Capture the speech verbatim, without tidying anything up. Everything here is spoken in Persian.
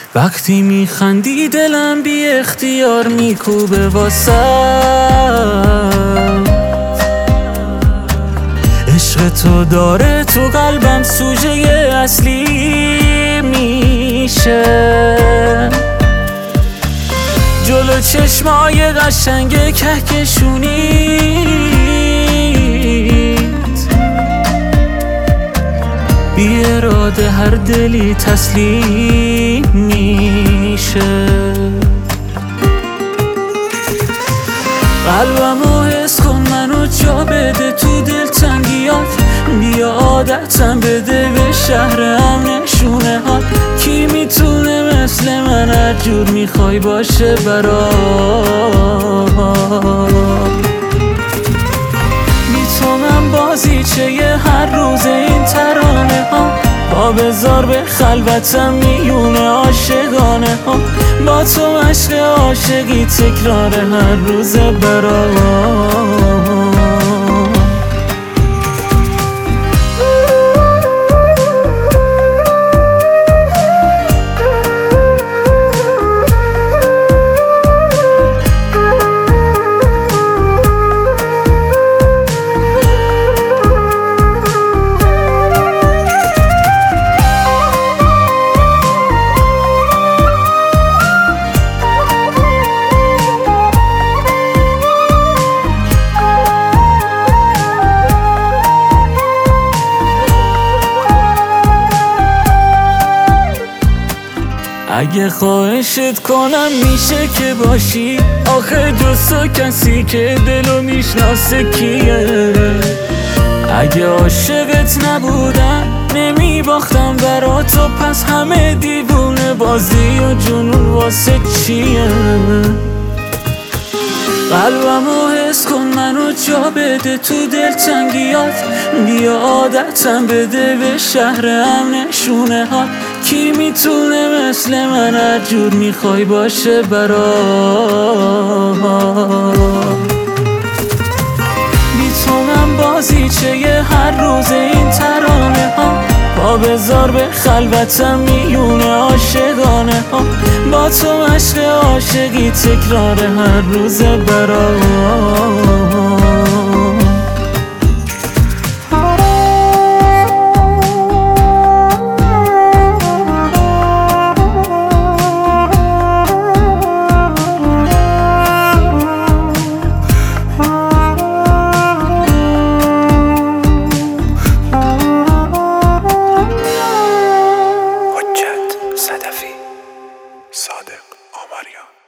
وقتی میخندی دلم بی اختیار میکوبه واسه عشق تو داره تو قلبم سوژه اصلی میشه. جلو چشمای قشنگ کهکشونیت بی اراده هر دلی تسلیم میشه. قلبمو حس کن منو جا بده تو دلتنگیات، بیا عادتم بده به شهرم نشونه ها. کی میتونه مثل من هر جور میخوای باشه برام؟ بی تو من بازیچه ی هر روز این ترانه ها، پا بذار به خلوتم میونه عاشقانه ها. با تو عشق عاشقی تکرار هر روز برام. اگه خواهشت کنم میشه که باشی، آخه جز تو کسی که دلو میشناسه کیه؟ اگه عاشقت نبودم نمیباختم برا تو، پس همه دیوونه بازی و جنون واسه چیه؟ قلبمو حس کن منو جا بده تو دلتنگیات، بیا عادتم بده به شهرم نشونه ها. کی میتونه مثل من هر جور میخوای باشه برام؟ بی تو من بازیچه ی هر روز این ترانه ها، پا بذار به خلوتم میونه عاشقانه ها. با تو عشق عاشقی تکرار هر روز برام. صادق آمریان.